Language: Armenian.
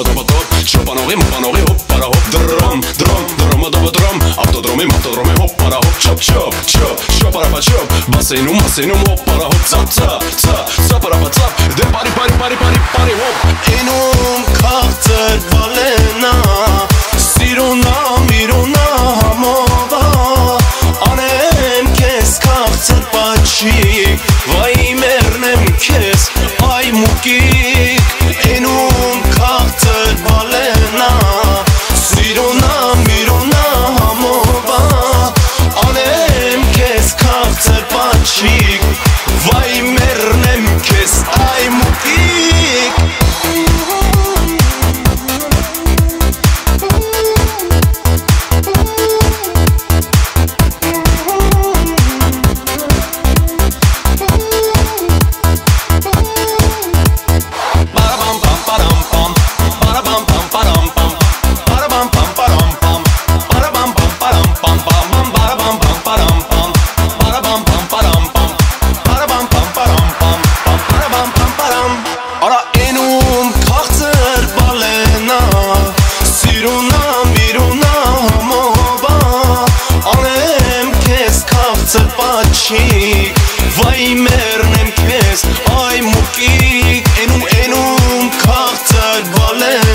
Շոպանողի մոպանողի հոպ պարա հոպ դրոմ դրոմը դրոմ ավտոդրոմի հոպ պարա հոպ չոպ շոպարապա չոպ բասենում հոպ պարա հոպ ծա պարապա ծապ դե պարի հոպ Ինում քաղցր վալենա սիրունա միրունա համովա անեմ քեզ քաղցր պաչիկ վայ մեռնեմ քեզ այ մուկիկ Ինում քաղցր վալենա սիրունա միրունա համովա անեմ քեզ քաղցր պաչիկ վայ մեռնեմ քեզ այ մուկիկ Վայ մեռնեմ քեզ այ մուկիկ Էնում քաղցր վալեն